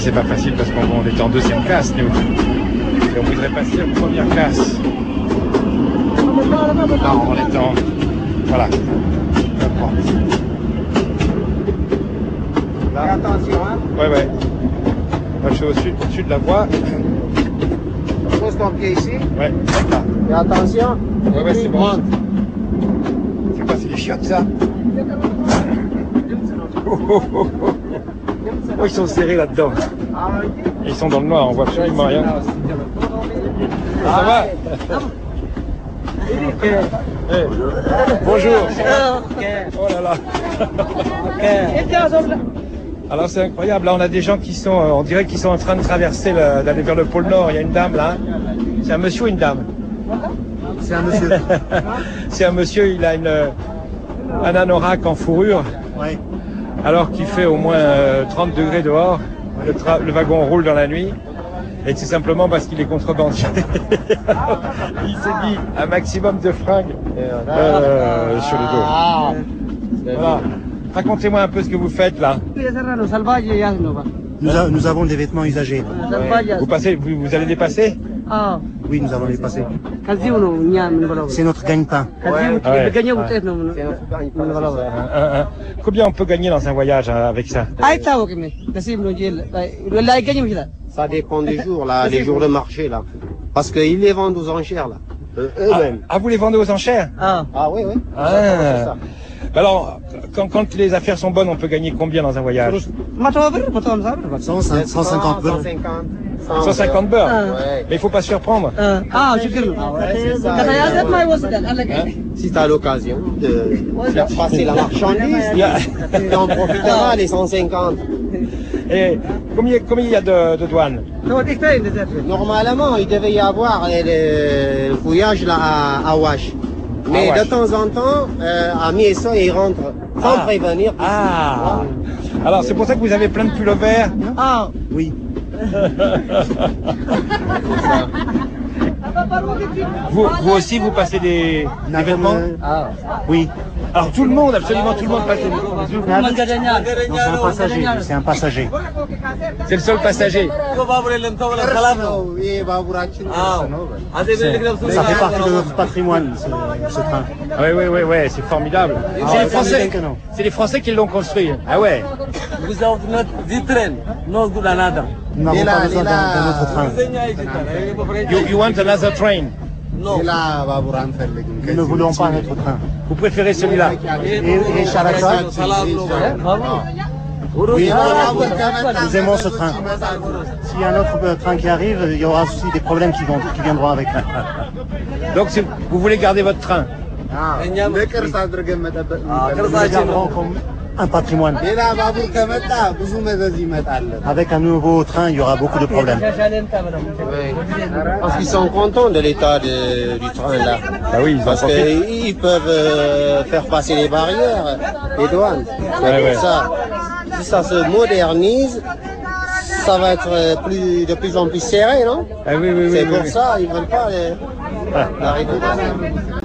c'est pas facile parce qu'on est en deuxième classe, nous. Et on voudrait passer en première classe. Là, on est en... Voilà. Là. Attention, hein. Ouais. Moi, je suis au-dessus de la voie. On pose ton pied ici. Ouais, là. Et attention. Ouais, c'est bon. C'est quoi, c'est des chiottes, ça? Oh, ils sont serrés là-dedans. Ils sont dans le noir, on voit absolument rien. Ça va? Hey. Bonjour. Oh là là. Alors c'est incroyable, là on a des gens qui sont, on dirait qu'ils sont en train de traverser, d'aller vers le pôle Nord. Il y a une dame là. C'est un monsieur ou une dame? C'est un monsieur. C'est un monsieur, il a un anorak en fourrure. Oui. Alors qu'il fait au moins 30 degrés dehors. Le wagon roule dans la nuit. Et c'est simplement parce qu'il est contrebandier. Il s'est dit un maximum de fringues sur le dos. Voilà. Racontez-moi un peu ce que vous faites là. Nous avons des vêtements usagés. Vous allez les passer? Oui, nous allons les passer. C'est notre gagne-pain. Combien on peut gagner dans un voyage avec ça? Ça dépend des jours, là, les jours de marché, là. Parce qu'ils les vendent aux enchères, là. Eux-mêmes. Ah, vous les vendez aux enchères? Ah oui. Ah. Alors, quand les affaires sont bonnes, on peut gagner combien dans un voyage? 150 beurres. 150 beurres. Ouais. Mais il faut pas se faire prendre. Si tu as l'occasion de faire passer la marchandise, tu en profiteras les 150. Et combien il y a de douane? Normalement, il devait y avoir le fouillage là à Ouache. Mais Ouache. de temps en temps, à Mieso, ils rentrent sans prévenir. Ah. Alors c'est pour ça que vous avez plein de pullovers? Oui. Vous aussi, vous passez des vêtements? Oui. Alors tout le monde, absolument tout le monde passe des vêtements. Non, c'est un passager. C'est un passager. C'est le seul passager. Ça fait partie de notre patrimoine, ce train. Oui, c'est formidable. C'est les Français qui l'ont construit. Ah ouais. Nous n'avons pas besoin d'un autre train. You want another train? Nous ne voulons pas un autre train. Vous préférez celui-là? Et Charatra, oui, nous aimons ce train. S'il y a un autre train qui arrive, il y aura aussi des problèmes qui viendront avec. Donc vous voulez garder votre train? Nous le garderons comme un patrimoine. Avec un nouveau train, il y aura beaucoup de problèmes. Oui. Parce qu'ils sont contents de l'état du train là. Ah oui, ils Parce qu'ils peuvent faire passer les barrières, les douanes. Ouais. Ça, si ça se modernise, ça va être de plus en plus serré, non? Ah oui. C'est pour ça, ils ne veulent pas l'arrêter.